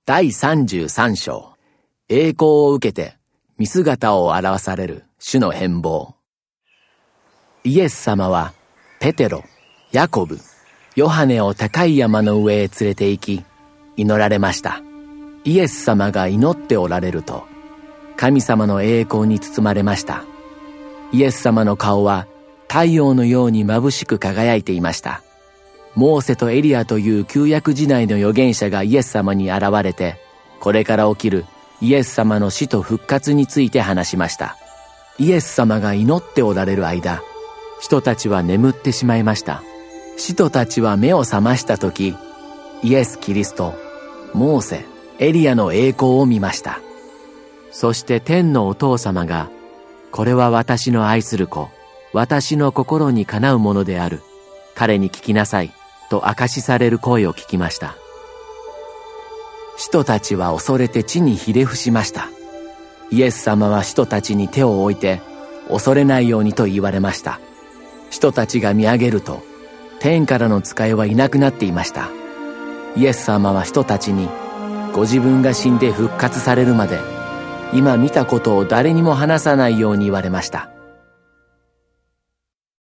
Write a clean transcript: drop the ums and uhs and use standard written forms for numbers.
第33章、栄光を受けて見姿を現される主の変貌。イエス様はペテロ、ヤコブ、ヨハネを高い山の上へ連れて行き、祈られました。イエス様が祈っておられると、神様の栄光に包まれました。イエス様の顔は太陽のように眩しく輝いていました。モーセとエリアという旧約時代の預言者がイエス様に現れて、これから起きるイエス様の死と復活について話しました。イエス様が祈っておられる間、人たちは眠ってしまいました。使徒たちは目を覚ましたとき、イエス・キリスト、モーセ、エリアの栄光を見ました。そして天のお父様が、これは私の愛する子、私の心にかなうものである。彼に聞きなさい。と証しされる声を聞きました。使徒たちは恐れて地にひれ伏しました。イエス様は使徒たちに手を置いて、恐れないようにと言われました。使徒たちが見上げると、天からの使いはいなくなっていました。イエス様は使徒たちに、ご自分が死んで復活されるまで、今見たことを誰にも話さないように言われました。